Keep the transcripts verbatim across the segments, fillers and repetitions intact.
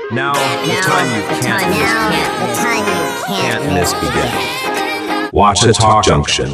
Now, the time you can't miss begin. Watch the Talk Junction.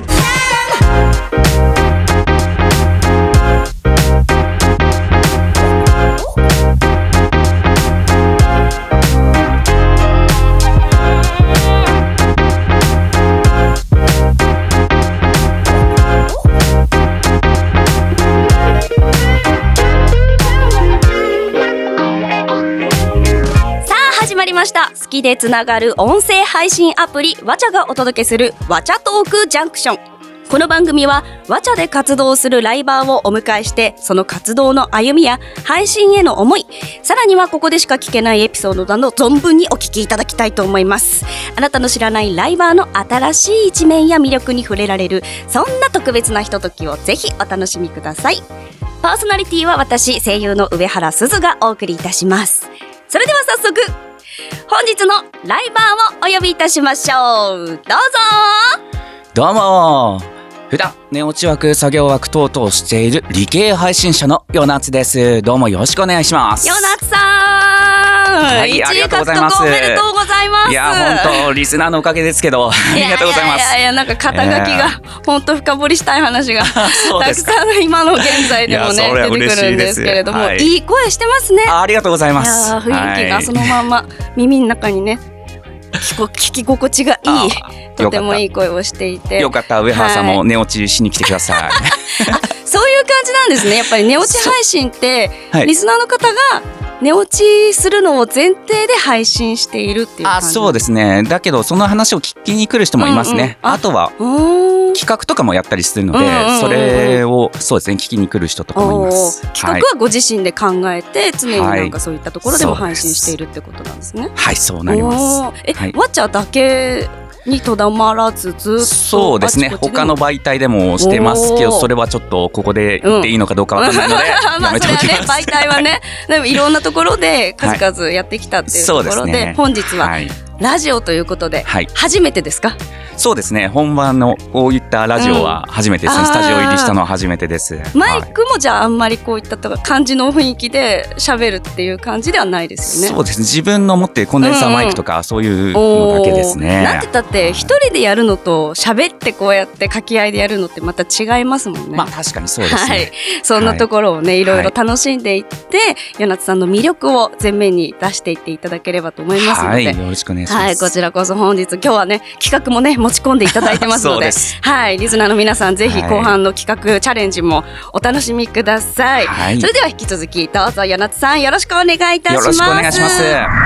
好きでつながる音声配信アプリわちゃがお届けするわちゃトークジャンクション。この番組はわちゃで活動するライバーをお迎えして、その活動の歩みや配信への思い、さらにはここでしか聞けないエピソードなど存分にお聞きいただきたいと思います。あなたの知らないライバーの新しい一面や魅力に触れられる、そんな特別なひとときをぜひお楽しみください。パーソナリティは私、声優の上原すずがお送りいたします。それでは早速本日のライバーをお呼びいたしましょう。どうぞ。 どうも、普段寝落ち枠作業枠等々している理系配信者のよなつです。どうもよろしくお願いします。 よなつさん、 はい、ありがとうございます。 おめでとうございます。 いや本当リスナーのおかげですけどありがとうございます。 いやいやいや、なんか肩書きが本当深掘りしたい話がたくさん今の現在でもね出てくるんですけれども、はい、いい声してますね。 あ, ありがとうございます。 いや雰囲気がそのまま耳の中にね聞, 聞き心地がいいとてもいい声をしていて、 よかった。上原さんも寝落ちしに来てください、はい、 そういう感じなんですね。やっぱり寝落ち配信って、はい、リスナーの方が寝落ちするのを前提で配信しているっていう感じ。 あ、そうですね。だけどその話を聞きに来る人もいますね、うんうん、あ, あとは企画とかもやったりするので、うんうんうん、それをそうですね聞きに来る人とかもいます。 企画はご自身で考えて、常になんかそういったところでも配信しているってことなんですね。 はい、はい、そうなります。 え、 はい、 わちゃだけにとどまらず、ずっとそうですね、他の媒体でもしてますけど、それはちょっとここで言っていいのかどうかわかんないので、うん、やめておきます。 まあそれはね、媒体はねでもいろんなところで数々やってきたっていうところ で,、はい、そうですね、本日は、はい、ラジオということで、はい、初めてですか？ そうですね、本番のこういったラジオは初めてですね、うん、スタジオ入りしたのは初めてです。 マイクもじゃああんまりこういったとか感じの雰囲気で喋るっていう感じではないですよね。 そうですね、自分の持っているコンデンサーマイクとか、うん、そういうのだけですね。 なんて言ったって一人でやるのと喋ってこうやって掛け合いでやるのってまた違いますもんね。 まあ確かにそうですね、はい、 そんなところをね、はい、いろいろ楽しんでいって、はい、よなつさんの魅力を前面に出していっていただければと思いますので、 はい、よろしくお願いします。 はい、こちらこそ本日今日はね企画もね持ち込んでいただいてますのではい、リスナーの皆さんぜひ後半の企画、はい、チャレンジもお楽しみください、はい、それでは引き続きどうぞよなつさんよろしくお願いいたします。 よろしくお願いします。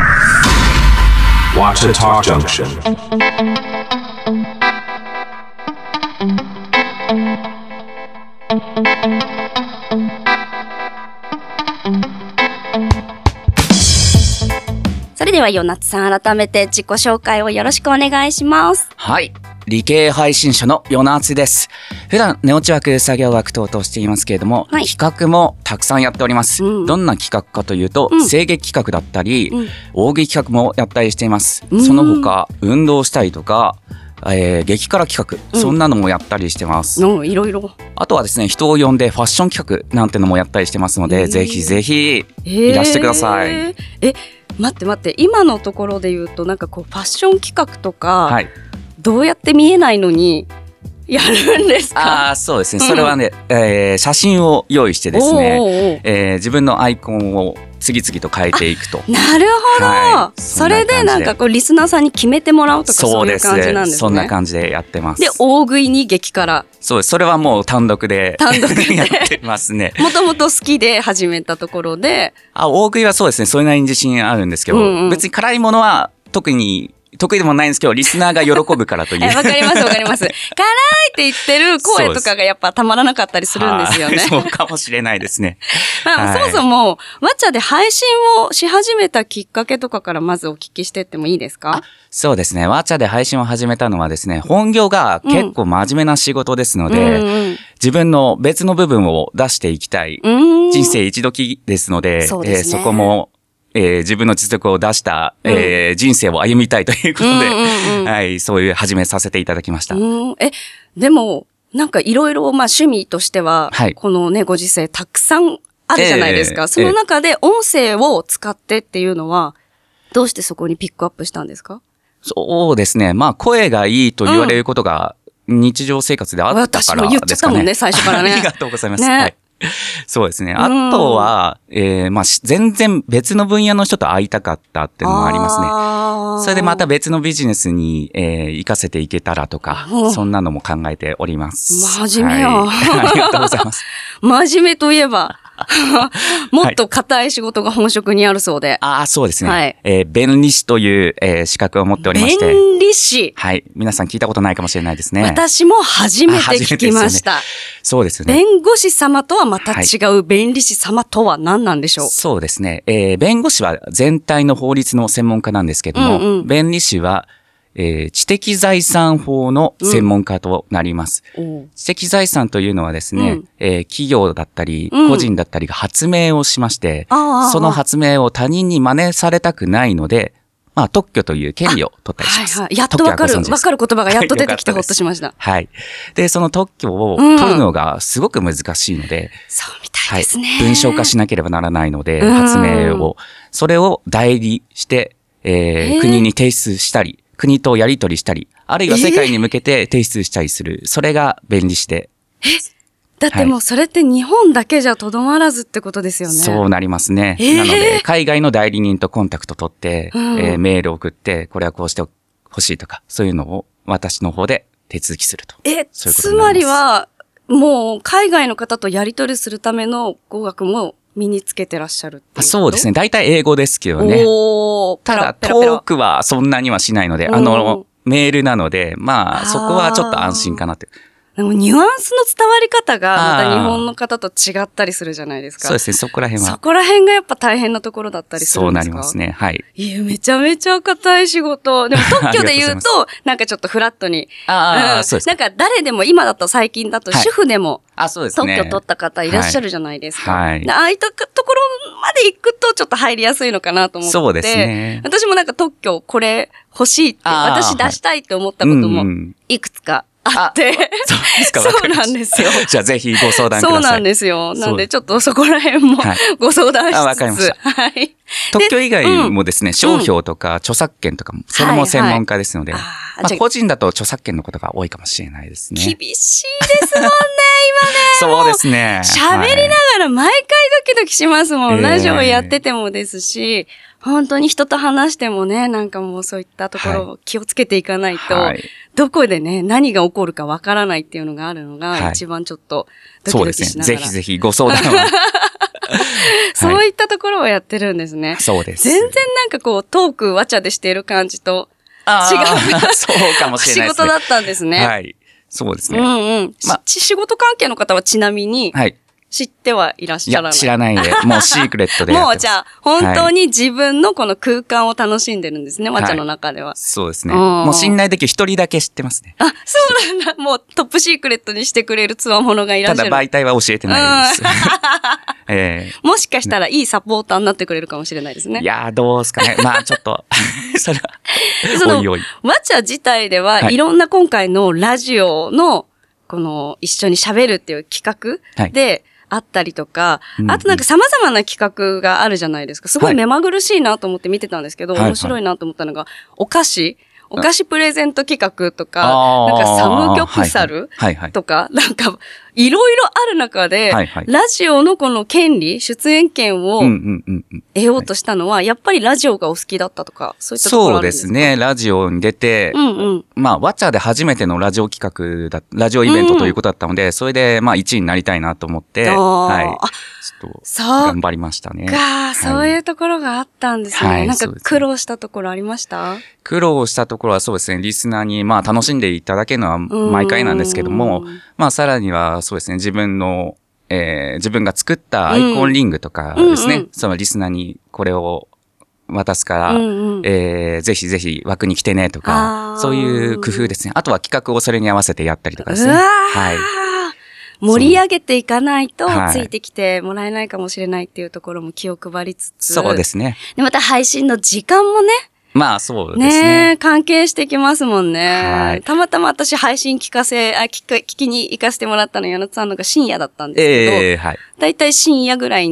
Watch the Talk Junction。 それではよなつさん、改めて自己紹介をよろしくお願いします。 はい、理系配信者のよなつです。普段寝落ち枠作業枠等々していますけれども、はい、企画もたくさんやっております、うん、どんな企画かというと、うん、声劇企画だったり、うん、大喜利企画もやったりしています、うん、その他運動したりとか、えー、激辛企画、うん、そんなのもやったりしてます。 うん、いろいろ。 あとはですね、人を呼んでファッション企画なんてのもやったりしてますので、ぜひぜひいらしてください。えーえ待って待って、今のところで言うとなんかこうファッション企画とか、はい、どうやって見えないのにやるんですか？ あ、そうですね、それはね、うん、えー、写真を用意してですね、おーおー、えー、自分のアイコンを次々と変えていくと。 なるほど、はい、それでなんかこうリスナーさんに決めてもらうとか、そういう感じなんですね。 そんな感じでやってます。 で、大食いに激辛。 そうです、それはもう単独で単独でやってますね。 もともと好きで始めたところで。 あ、大食いはそうですね、それなりに自信あるんですけど、うんうん、別に辛いものは特に得意でもないんですけど、リスナーが喜ぶからという。 わかりますわかります。辛いって言ってる声とかがやっぱたまらなかったりするんですよね。 そうかもしれないですね。 まあ、はい、そもそもわちゃで配信をし始めたきっかけとかからまずお聞きしてってもいいですか？ そうですね。わちゃで配信を始めたのはですね、本業が結構真面目な仕事ですので、うんうんうん、自分の別の部分を出していきたい。人生一度きですので、そうですね、えー、そこもえー、自分の実力を出した、うん、えー、人生を歩みたいということで、うんうんうん、はい、そういう始めさせていただきました。 うん、え、でも、なんかいろいろ、まあ趣味としては、はい、このね、ご時世たくさんあるじゃないですか。えー、その中で音声を使ってっていうのは、 どうしてそこにピックアップしたんですか？ そうですね。まあ、声がいいと言われることが日常生活であったからですかね。 私も言っちゃったもんね、最初からね。 ありがとうございます。 ね、 はい。そうですね。あとは、えー、まあ、全然別の分野の人と会いたかったっていうのもありますね。それでまた別のビジネスに、えー、活かせていけたらとか、そんなのも考えております。 真面目よ、 はい。ありがとうございます。 真面目といえば、もっと硬い仕事が本職にあるそうで。はい、 ああ、そうですね。 はい、 えー、弁理士という、えー、資格を持っておりまして。 弁理士。 はい。皆さん聞いたことないかもしれないですね。 私も初めて聞きました。ね、 そうですね。 弁護士様とはまた違う弁理士様とは何なんでしょう？はい、 そうですね。えー、弁護士は全体の法律の専門家なんですけども、うんうん、弁理士は、えー、知的財産法の専門家となります。うん、知的財産というのはですね、うん、えー、企業だったり、個人だったりが発明をしまして、うん、その発明を他人に真似されたくないので、まあ特許という権利を取ったりします。 はいはい、やっとわかる、わかる言葉がやっと出てきてほっとしました。 はい。で、その特許を取るのがすごく難しいので、うん、 そうみたいですね、 はい。文章化しなければならないので、発明を、それを代理して、えー、国に提出したり、国とやり取りしたり、あるいは世界に向けて提出したりする。それが弁理士で。 えだってもうそれって日本だけじゃとどまらずってことですよね。 そうなりますね。えー、なので、海外の代理人とコンタクト取って、うんえー、メールを送って、これはこうしてほしいとか、そういうのを私の方で手続きすると。 え、つまりは、もう海外の方とやり取りするための語学も身につけてらっしゃるっていう。 そうですね。大体英語ですけどね。おただ、トークはそんなにはしないので、あの、メールなので、まあ、そこはちょっと安心かなって。 でもニュアンスの伝わり方がまた日本の方と違ったりするじゃないですか。 そうですね、そこら辺は。 そこら辺がやっぱ大変なところだったりするんですか？ そうなりますね、はい。 いや、めちゃめちゃ硬い仕事。でも特許で言うと、なんかちょっとフラットに。 ああ、うん、そうです。 なんか誰でも、今だと最近だと主婦でも、 あ、そうですね。 特許取った方いらっしゃるじゃないですか。 はい。 ああいったところまで行くとちょっと入りやすいのかなと思って。 そうですね。 私もなんか特許これ欲しいって、私出したいって思ったこともいくつかあって。 そうですか。 そうなんですよ。 じゃあぜひご相談ください。 そうなんですよ。なんでちょっとそこら辺もご相談しつつ。 あ、わかりました。 はい。 特許以外もですね、商標とか著作権とかも、それも専門家ですので、まあ個人だと著作権のことが多いかもしれないですね。 厳しいですもんね、今ね。 そうですね。 喋りながら毎回ドキドキしますもん。ラジオやっててもですし、本当に人と話してもね、なんかもうそういったところを気をつけていかないと、はい、どこでね、何が起こるかわからないっていうのがあるのが、一番ちょっとドキドキしながら。そうですね。 ぜひぜひご相談は。 そういったところをやってるんですね。 そうです。 全然なんかこう、トーク、わちゃでしている感じと違う。 そうかもしれないですね。 仕事だったんですね。 はい。そうですね。 うんうん。ま、仕事関係の方はちなみに、はい。知ってはいらっしゃらない。 いや、知らないんで、もうシークレットで。 もうじゃあ、本当に自分のこの空間を楽しんでるんですね、わちゃの中では。 そうですね。もう信頼できる一人だけ知ってますね。 あ、そうなんだ。もうトップシークレットにしてくれる強者がいらっしゃる。 ただ媒体は教えてないです。 えー、もしかしたらいいサポーターになってくれるかもしれないですね。 いやー、どうですかね。まあちょっと、それは。 その、おいおいわちゃ自体では、はい、いろんな今回のラジオの、この一緒に喋るっていう企画で、はいあったりとか、あとなんか様々な企画があるじゃないですか。すごい目まぐるしいなと思って見てたんですけど、はい、面白いなと思ったのが、お菓子お菓子プレゼント企画とか、なんかサムギョプサルとか、なんかいろいろある中で、ラジオのこの権利、出演権を得ようとしたのは、やっぱりラジオがお好きだったとか、そういったところあるんですか？ そうですね。ラジオに出て、うんうん、まあ、ワチャで初めてのラジオ企画だ、ラジオイベントということだったので、うん、それでまあいちいになりたいなと思って、はい。ちょっと頑張りましたね。 そうか、はい、そういうところがあったんですね。はい、なんか苦労したところありました？ 苦労したところはそうですね、リスナーにまあ楽しんでいただけるのは毎回なんですけども、まあさらにはそうですね、自分の、えー、自分が作ったアイコンリングとかですね、うんうんうん、そのリスナーにこれを渡すから、うんうん、えー、ぜひぜひ枠に来てねとか、そういう工夫ですね。あとは企画をそれに合わせてやったりとかですね。はい。 盛り上げていかないとついてきてもらえないかもしれないっていうところも気を配りつつ。 そうですね。 で、また配信の時間もね。 まあそうですね。 ね、関係してきますもんね。はい。たまたま私配信聞かせ、あ、聞く、聞きに行かせてもらったの、矢野さんのが深夜だったんですけど。ええー、はい。だいたい深夜ぐらいに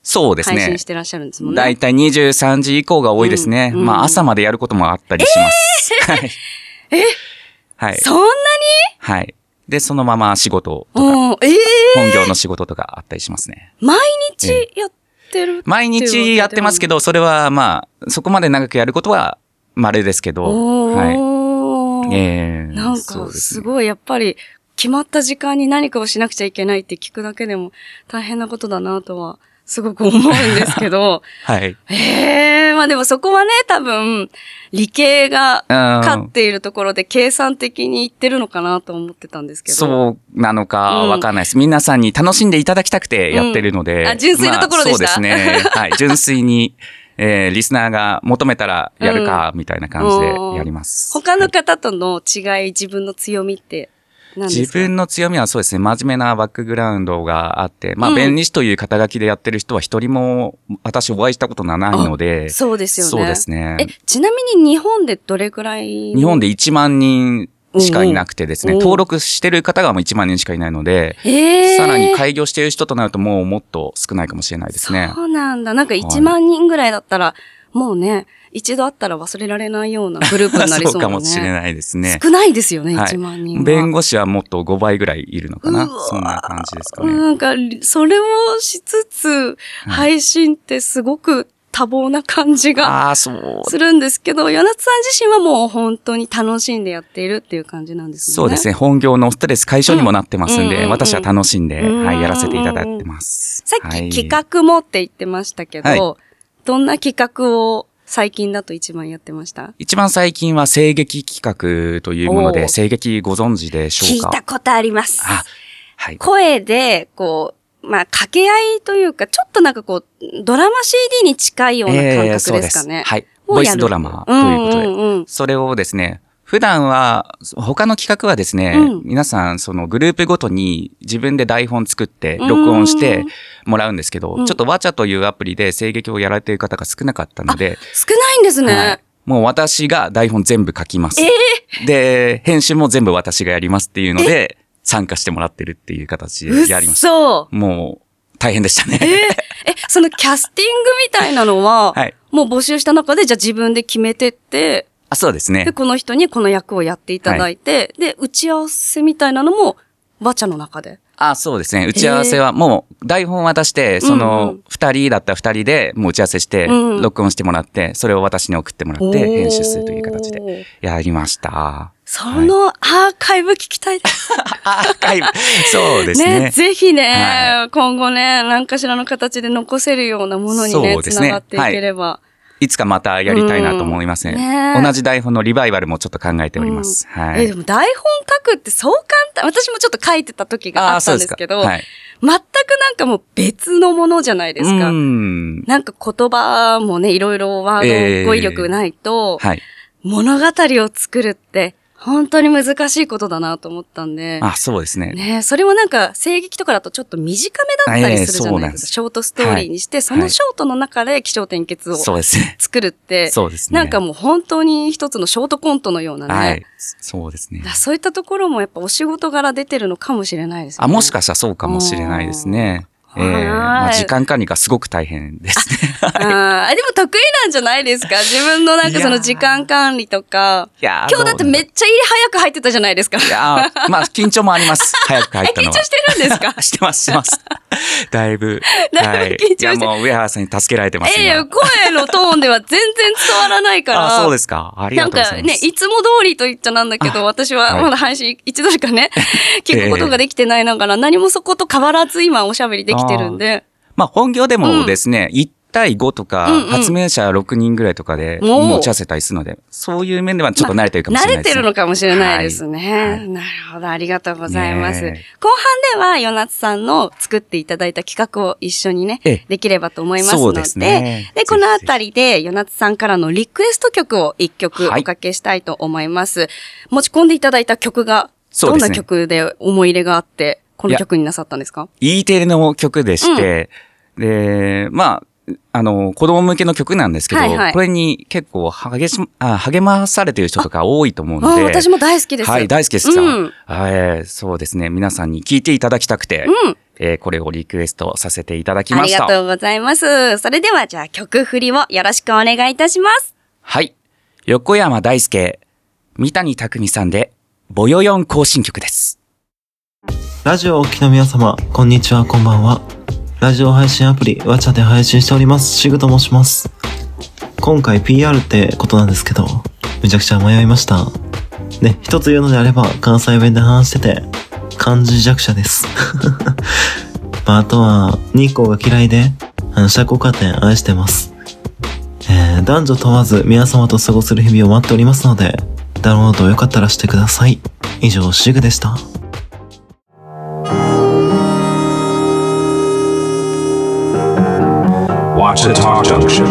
そうですね。 配信してらっしゃるんですもんね。 だいたいにじゅうさんじ以降が多いですね。 うんうん、 まあ朝までやることもあったりします。えー、はい。 えはい。 そんなに？ はい。で、そのまま仕事とか、えー、本業の仕事とかあったりしますね。 毎日やってるって、 毎日やってますけど、それはまあ、そこまで長くやることは稀ですけど、はい。 えー、なんかすごいやっぱり決まった時間に何かをしなくちゃいけないって聞くだけでも大変なことだなとはすごく思うんですけど。 はい。 ええー、まあでもそこはね、多分、理系が勝っているところで計算的に言ってるのかなと思ってたんですけど。 そうなのかわかんないです、うん。皆さんに楽しんでいただきたくてやってるので。 うん、あ、純粋なところでした、 まあ、そうですね。はい。純粋に、えー、リスナーが求めたらやるか、みたいな感じでやります。 うん、他の方との違い、はい、自分の強みって何ですか？ 自分の強みはそうですね、真面目なバックグラウンドがあって、まあ、うん、弁理士という肩書きでやってる人は一人も私お会いしたことがないので。 そうですよね。 そうですね。 え、ちなみに日本でどれくらい？ 日本でいちまんにんしかいなくてですね、うん、登録してる方がもういちまんにんしかいないので、えー、さらに開業している人となるともうもっと少ないかもしれないですね。 そうなんだ。なんかいちまんにんぐらいだったら、はい、もうね、一度会ったら忘れられないようなグループになりそうなね。 そうかもしれないですね。 少ないですよね、 はい、 いちまんにんは。 弁護士はもっとごばいぐらいいるのかな。そんな感じですかね。 なんか、それをしつつ、配信ってすごく多忙な感じがするんですけど、与那津さん自身はもう本当に楽しんでやっているっていう感じなんですね。 そうですね。本業のストレス解消にもなってますんで、うんうんうん、私は楽しんで、はい、やらせていただいてます。 さっき企画もって言ってましたけど、はい、どんな企画を最近だと一番やってました？ 一番最近は声劇企画というもので、声劇ご存知でしょうか？ 聞いたことあります。 あ、はい。 声で、こう、まあ、掛け合いというか、ちょっとなんかこう、ドラマ シーディー に近いような感覚ですかね。えー、そうです。 はい。ボイスドラマということで、うんうんうん、それをですね、普段は、他の企画はですね、うん、皆さん、そのグループごとに自分で台本作って、録音してもらうんですけど、うん、ちょっとワチャというアプリで声劇をやられている方が少なかったので。 少ないんですね、はい。 もう私が台本全部書きます。 えー、で、編集も全部私がやりますっていうので、参加してもらってるっていう形でやりました。 そう。 もう、大変でしたね。 えー、え、そのキャスティングみたいなのは、はい、もう募集した中で、じゃあ自分で決めてって、 あ、そうですね。 で、この人にこの役をやっていただいて、はい、で、打ち合わせみたいなのも、ワチャの中で。 あ、そうですね。打ち合わせはもう台本渡して、その二人だったら二人でもう打ち合わせして、録音してもらって、それを私に送ってもらって編集するという形でやりました。 そのアーカイブ聞きたいです。 アーカイブ。そうですね。 ね、ぜひね、はい、今後ね、何かしらの形で残せるようなものにね、つながっていければ。はいいつかまたやりたいなと思いますね。うん、ね同じ台本のリバイバルもちょっと考えております。うん、はい。 え、でも台本書くってそう簡単、私もちょっと書いてた時があったんですけど、はい、全くなんかもう別のものじゃないですか。うんなんか言葉もね、いろいろワード、語彙力ないと、えーはい、物語を作るって、本当に難しいことだなと思ったんで。 あ、そうですね。 ねそれもなんか、声劇とかだとちょっと短めだったりするじゃないですか。えー、ショートストーリーにして、はい、そのショートの中で起承転結を作るって、 そうですね。 なんかもう本当に一つのショートコントのようなね。 はい。そうですね。 そういったところもやっぱお仕事柄出てるのかもしれないですね。 あ、もしかしたらそうかもしれないですね。ええー、まあ時間管理がすごく大変ですね。 ああ、でも得意なんじゃないですか自分のなんかその時間管理とか。いや今日だってめっちゃ入れ早く入ってたじゃないですか。いやまあ緊張もあります。早く入ったのは。 緊張してるんですかしてます、してます。だいぶ。 だいぶ緊張して、はい。 いやもう上原さんに助けられてます。 ええー、声のトーンでは全然伝わらないから。 あ、そうですか。ありがとうございます。 なんかね、いつも通りと言っちゃなんだけど、私はまだ配信一度しかね、聞くことができてないながら、何もそこと変わらず今おしゃべりできてるんで。 まあ本業でもですね、うん、いち対ごとか、うんうん、発明者ろくにんぐらいとかで持ち合わせたりするので、そういう面ではちょっと慣れてるかもしれないですね。 まあ、慣れてるのかもしれないですね。はい、なるほど、ありがとうございます。後半では、与那津さんの作っていただいた企画を一緒にね、できればと思いますので、そうですね。で、このあたりで、与那津さんからのリクエスト曲を一曲おかけしたいと思います。はい、持ち込んでいただいた曲が、どんな曲で思い入れがあって、この曲になさったんですか？ E テレの曲でして、うん、で、まあ、あの、子供向けの曲なんですけど、はいはい、これに結構励し、あ、励まされている人とか多いと思うので。 私も大好きです。 はい、大好きですか、うん、はい、そうですね。皆さんに聴いていただきたくて、うん、 えー、これをリクエストさせていただきました。 ありがとうございます。それではじゃあ曲振りをよろしくお願いいたします。 はい。横山大輔、三谷拓実さんで、ボヨヨン行進曲です。 ラジオをお聞きの皆様、こんにちは、こんばんは。ラジオ配信アプリ、ワチャで配信しております、シグと申します。今回 ピーアール ってことなんですけど、めちゃくちゃ迷いました。ね、一つ言うのであれば、関西弁で話してて、漢字弱者です。まあ、あとは、日光が嫌いで、反射効果点愛してます。えー、男女問わず皆様と過ごせる日々を待っておりますので、ダウンロードよかったらしてください。以上、シグでした。 Watch the Talk Junction。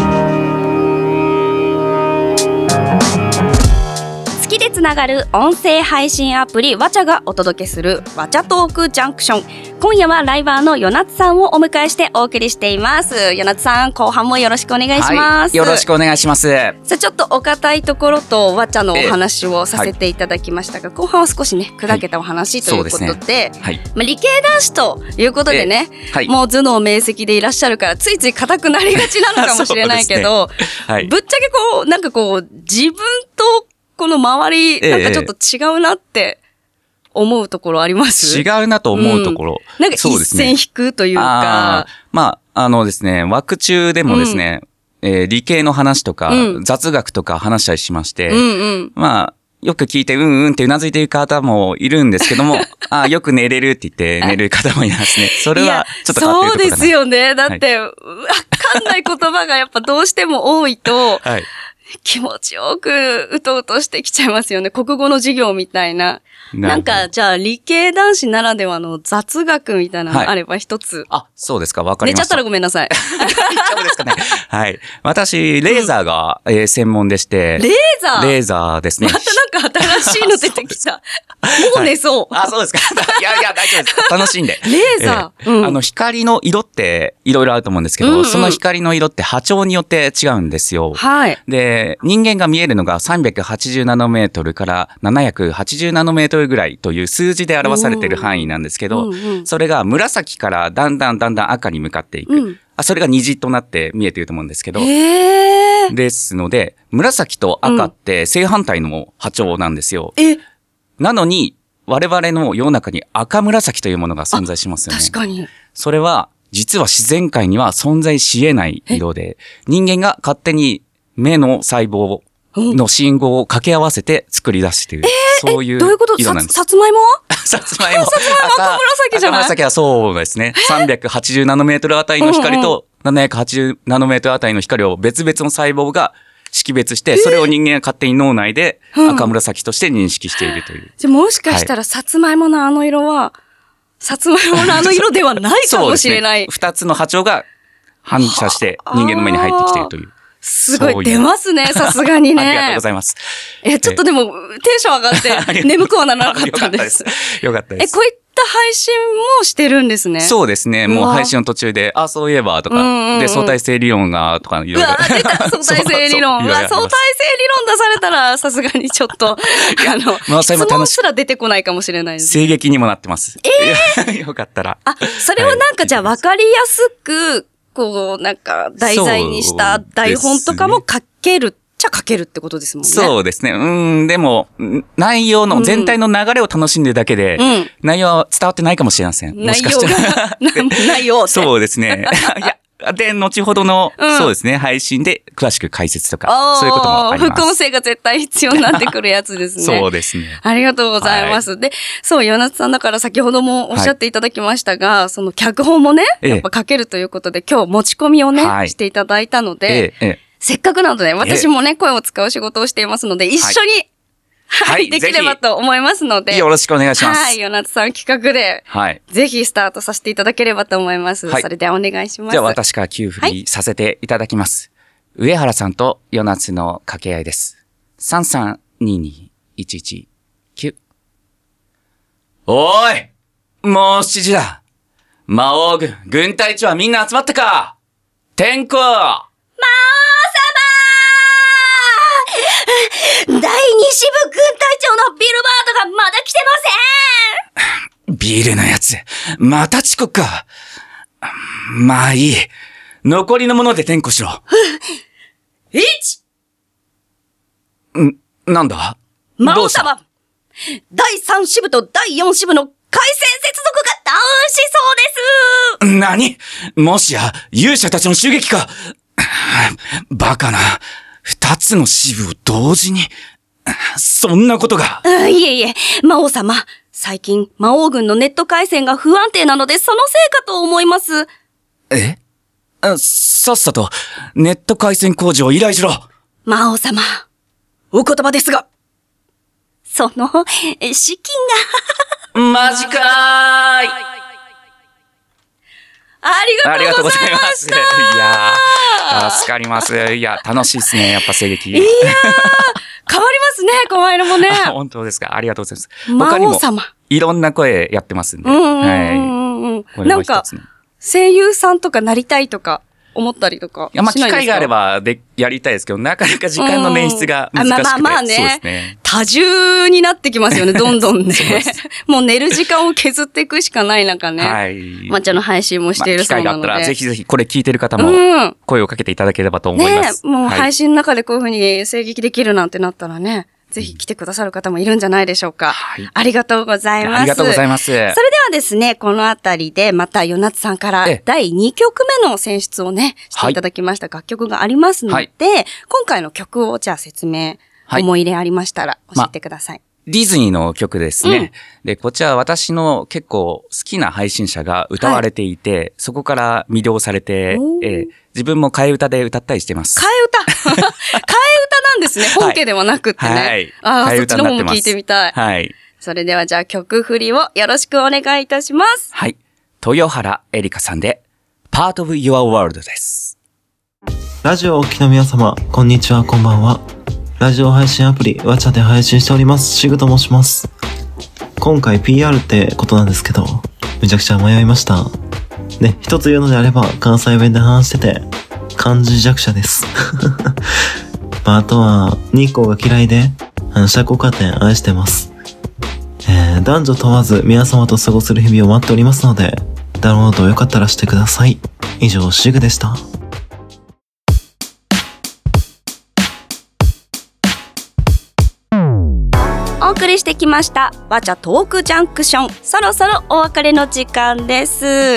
月でつながる音声配信アプリワチャがお届けするワチャトークジャンクション。今夜はライバーのヨナツさんをお迎えしてお送りしています。ヨナツさん、後半もよろしくお願いします。 はい、よろしくお願いします。さあ、ちょっとお堅いところとワチャのお話をさせていただきましたが、はい、後半は少しね砕けたお話ということで、はいでねはいまあ、理系男子ということでね、はい、もう頭脳明晰でいらっしゃるからついつい硬くなりがちなのかもしれないけど、ねはい、ぶっちゃけこうなんかこう自分とこの周りなんかちょっと違うなって思うところあります？ 違うなと思うところ。 うん、なんか一線引くというか。 うね、あまあ、あのですね、枠中でもですね、うんえー、理系の話とか、うん、雑学とか話したりしまして、うんうん、まあ、よく聞いてうんうんってうなずいている方もいるんですけども、あよく寝れるって言って寝る方もいますね。それはちょっと変わってるところかな。 そうですよね。だって、はい、わかんない言葉がやっぱどうしても多いと、はい気持ちよくうとうとしてきちゃいますよね。国語の授業みたいな。なんか、じゃあ理系男子ならではの雑学みたいなのあれば一つ、はい。 あ、そうですか。わかりました。 寝ちゃったらごめんなさい。 大丈夫ですかね。はい。私、レーザーが、うんえー、専門でして。 レーザーレーザーですね。 またなんか新しいの出てきた。もう寝そう。 はい、あ、そうですか。いやいや、大丈夫です。楽しんで。 レーザー、えーうん、 あの、光の色っていろいろあると思うんですけど、うんうん、その光の色って波長によって違うんですよ。 はい。 で、人間が見えるのがさんびゃくはちじゅうナノメートルからななひゃくはちじゅうナノメートルぐらいという数字で表されている範囲なんですけど、うんうん、それが紫からだんだんだんだん赤に向かっていく。うん、あそれが虹となって見えていると思うんですけど、 えー、 ですので、紫と赤って正反対の波長なんですよ。 うん、えなのに、我々の世の中に赤紫というものが存在しますよね。 確かに。 それは、実は自然界には存在し得ない色で、人間が勝手に目の細胞の信号を掛け合わせて作り出している。えー、そういう色なんです。 どういうこと？さつまいもはさつまいも。 さつまいも赤紫じゃない？ 赤紫はそうですね。さんびゃくはちじゅうナノメートルあたりの光とななひゃくはちじゅうナノメートルあたりの光を別々の細胞が識別して、それを人間が勝手に脳内で赤紫として認識しているという。うん、 じゃあもしかしたらさつまいものあの色は、さつまいものあの色ではないかもしれない。 二、ね、つの波長が反射して人間の目に入ってきているという。 すごい、出ますね、さすがにね。 ありがとうございます。 え、ちょっとでも、テンション上がって、眠くはならなかったんです。 よかったです。 え、こういった配信もしてるんですね。 そうですね。もう配信の途中で、あ、そういえば、とか、うんうん、で、相対性理論が、とか、いろいろ。 うわ、出た、相対性理論。まあ、相対性理論出されたら、さすがにちょっと、あの、まあ、質問すら出てこないかもしれないです。 声劇にもなってます。 えー、 よかったら。 あ、それをなんか、じゃあ、わかりやすく、こう、なんか、題材にした台本とかも書けるっちゃ書けるってことですもんね。 そうですね。うん、でも、内容の、全体の流れを楽しんでるだけで、うん、内容は伝わってないかもしれません。もしかしたら。 内容そうですね。いやで、後ほどの、うん、そうですね、配信で詳しく解説とか、そういうこともあります。 副音声が絶対必要になってくるやつですね。 そうですね。 ありがとうございます。はい、で、そう、ヨナツさんだから先ほどもおっしゃっていただきましたが、はい、その脚本もね、やっぱ書けるということで、今日持ち込みをね、はい、していただいたので、ええええ、せっかくなので、私もね、声を使う仕事をしていますので、一緒に、はいはい、できればと思いますので。 よろしくお願いします。 はい、ヨナツさん企画で、はい。ぜひスタートさせていただければと思います。はい、それではお願いします。 じゃあ私からきゅう振りさせていただきます。はい、上原さんとヨナツの掛け合いです。さんさんににいちいちきゅう。おーいもうしちじだ魔王軍、軍隊長はみんな集まったか天候魔王第二支部軍隊長のビルバードがまだ来てませんビールのやつ、また遅刻か。まあいい。残りのもので転校しろ。 いち! ん、なんだ？ 魔王様、だいさん支部とだいよん支部の回線接続がダウンしそうです。 何？もしや、勇者たちの襲撃か。バカな。二つの支部を同時に。そんなことが。 あ、いえいえ、魔王様。最近、魔王軍のネット回線が不安定なので、そのせいかと思います。 え？さっさと、ネット回線工事を依頼しろ。 魔王様、お言葉ですが、その、資金が。マジかーい。 ありがとうございました。いやー、助かります。いや、楽しいですね、やっぱ声劇。 いやー、変わりますね、声色もね。 本当ですか。ありがとうございます。 魔王様。 いろんな声やってますんで。 うんうんうんうん。はい、なんか、声優さんとかなりたいとか思ったりとかしないですか？いや、 まあ、機会があればで、やりたいですけど、なかなか時間の捻出が難しくて。 まあまあまあね。 そうですね。 多重になってきますよね、どんどんね。もう寝る時間を削っていくしかない中ね。はい。抹茶の配信もしているそうなので。 まあ、機会があったら、ぜひぜひこれ聞いてる方も、声をかけていただければと思います。 ね、もう配信の中でこういうふうに声劇できるなんてなったらね。ぜひ来てくださる方もいるんじゃないでしょうか。はい。ありがとうございます。 ありがとうございます。それではですね、このあたりでまた与那津さんからだいにきょくめの選出をね、していただきました楽曲がありますので、はい、今回の曲をじゃあ説明、はい、思い入れありましたら教えてください。まディズニーの曲ですね。うん、で、こちら私の結構好きな配信者が歌われていて、はい、そこから魅了されて、えー、自分も替え歌で歌ったりしてます。 替え歌替え歌なんですね。本家ではなくってね。はい。ああ、そっちの方も聞いてみたい。はい。それではじゃあ曲振りをよろしくお願いいたします。 はい。豊原エリカさんで、Part of Your World です。 ラジオをお聞きの皆様、こんにちは、こんばんは。ラジオ配信アプリ、ワチャで配信しております。シグと申します。今回 ピーアール ってことなんですけど、めちゃくちゃ迷いました。ね、一つ言うのであれば、関西弁で話してて、漢字弱者です。まあ、あとは、日光が嫌いで、あの、社交家庭愛してます。えー、男女問わず皆様と過ごせる日々を待っておりますので、ダウンロードよかったらしてください。以上、シグでした。 お送りしてきましたワチャトークジャンクション、そろそろお別れの時間です。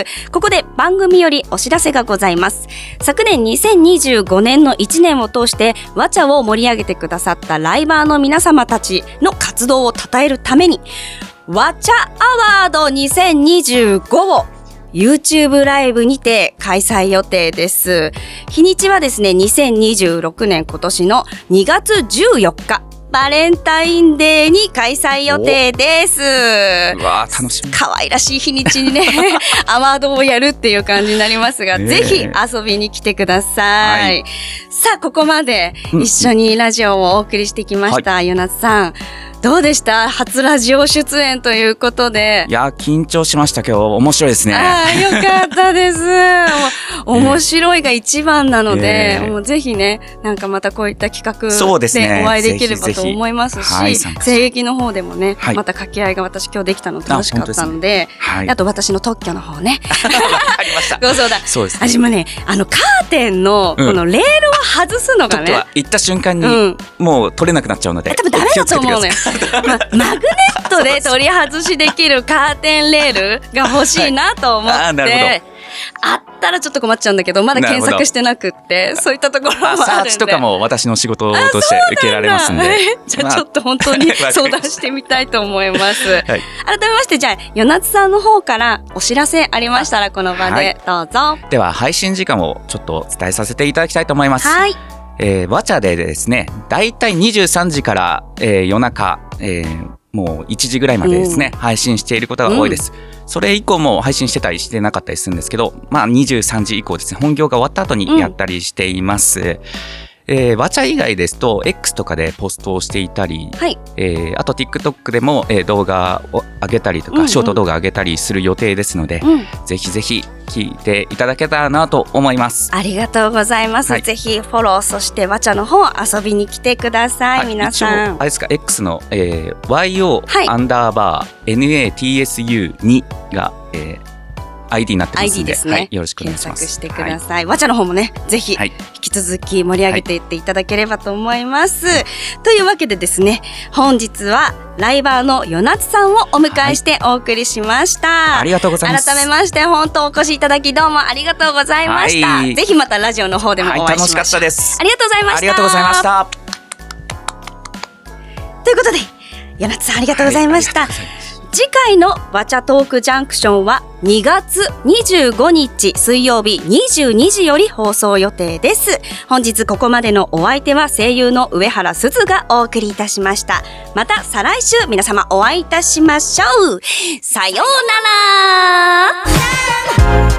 ここで番組よりお知らせがございます。昨年にせんにじゅうごねんのいちねんを通してワチャを盛り上げてくださったライバーの皆様たちの活動を称えるためにワチャアワードにせんにじゅうごをYouTube ライブにて開催予定です。日にちはですね、にせんにじゅうろくねん今年のにがつじゅうよっかバレンタインデーに開催予定です。 うわー、楽しみ。 可愛らしい日にちにねアワードをやるっていう感じになりますが、えー、ぜひ遊びに来てください、はい、さあここまで一緒にラジオをお送りしてきました、うん、与那津さんどうでした？初ラジオ出演ということで。 いや、緊張しましたけど、面白いですね。 ああ、よかったです。もう面白いが一番なので、えー、もうぜひね、なんかまたこういった企画でお会いできればと思いますし、ぜひぜひ声劇の方でもね、はい、また掛け合いが私今日できたの楽しかったので、あ, で、ねはい、あと私の特許の方ね。 ありました。 ご相談。 そうですね。 私もね、あのカーテンのこのレールを外すのがね、 うん、ちょっと行った瞬間に、うん、もう取れなくなっちゃうので、 多分ダメだと思うのよ。ま、マグネットで取り外しできるカーテンレールが欲しいなと思って、はい、あ, なるほどあったらちょっと困っちゃうんだけど、まだ検索してなくって、そういったところもあるんで。 サーチとかも私の仕事として受けられますんで。 じゃあちょっと本当に相談してみたいと思います。はい、改めまして、じゃあ、与那津さんの方からお知らせありましたら、この場でどうぞ。はい、 では、配信時間をちょっとお伝えさせていただきたいと思います。 はい。 えー、ワチャでですね、だいたいにじゅうさんじから、えー、夜中、えー、もういちじぐらいまでですね、うん、配信していることが多いです。うん、それ以降も配信してたりしてなかったりするんですけど、まあにじゅうさんじ以降ですね、本業が終わった後にやったりしています。うん、 えー、わちゃ以外ですと X とかでポストをしていたり、 はい、 えー、あと TikTok でも、えー、動画を上げたりとか、うんうん、ショート動画上げたりする予定ですので、うん、ぜひぜひ聞いていただけたらなと思います。 ありがとうございます、はい、ぜひフォロー、そしてわちゃの方遊びに来てください、はい、皆さん。 あれですか、 X の、えー、ワイオー アンダーバー エヌエーティーエスユーに が、えーアイディー になってますので、アイディー ですね、はい、よろしくお願いします。 検索してください。わちゃの方もね、ぜひ引き続き盛り上げていっていただければと思います。はい、というわけでですね、本日はライバーの与那津さんをお迎えしてお送りしました。はい、 ありがとうございます。 改めまして本当お越しいただきどうもありがとうございました。はい、ぜひまたラジオの方でもお会いしましょう。はい、 楽しかったです。 ありがとうございました。 ありがとうございました。 ということで、与那津さんありがとうございました。はい、次回のわちゃトークジャンクションはにがつにじゅうごにち水曜日にじゅうにじより放送予定です。本日ここまでのお相手は声優の上原すずがお送りいたしました。また再来週皆様お会いいたしましょう。さようなら。